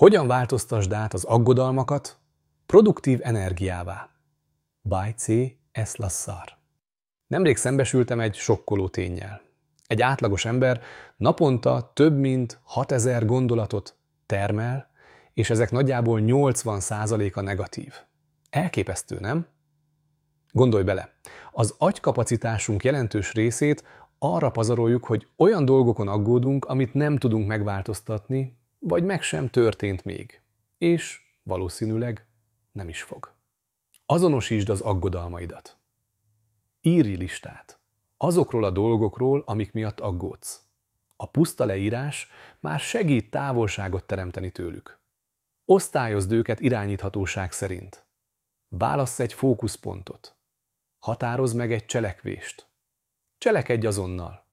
Hogyan változtasd át az aggodalmakat produktív energiává? By C. S. Lassar. Nemrég szembesültem egy sokkoló ténnyel. Egy átlagos ember naponta több mint 6000 gondolatot termel, és ezek nagyjából 80%-a negatív. Elképesztő, nem? Gondolj bele, az agykapacitásunk jelentős részét arra pazaroljuk, hogy olyan dolgokon aggódunk, amit nem tudunk megváltoztatni, vagy meg sem történt még. És valószínűleg nem is fog. Azonosítsd az aggodalmaidat. Írj listát azokról a dolgokról, amik miatt aggódsz. A puszta leírás már segít távolságot teremteni tőlük. Osztályozd őket irányíthatóság szerint. Válassz egy fókuszpontot. Határozz meg egy cselekvést. Cselekedj azonnal.